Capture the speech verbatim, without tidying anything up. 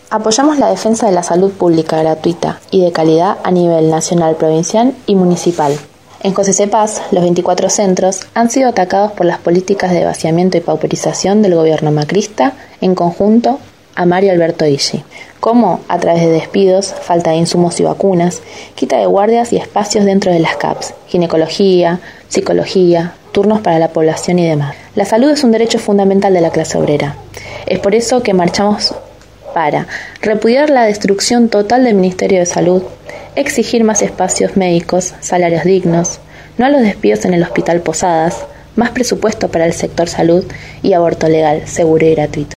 Apoyamos la defensa de la salud pública gratuita y de calidad a nivel nacional, provincial y municipal. En José C. Paz, los veinticuatro centros han sido atacados por las políticas de vaciamiento y pauperización del gobierno macrista en conjunto a Mario Alberto Illi, como a través de despidos, falta de insumos y vacunas, quita de guardias y espacios dentro de las C A Ps, ginecología, psicología, turnos para la población y demás. La salud es un derecho fundamental de la clase obrera. Es por eso que marchamos para repudiar la destrucción total del Ministerio de Salud, exigir más espacios médicos, salarios dignos, no a los despidos en el Hospital Posadas, más presupuesto para el sector salud y aborto legal, seguro y gratuito.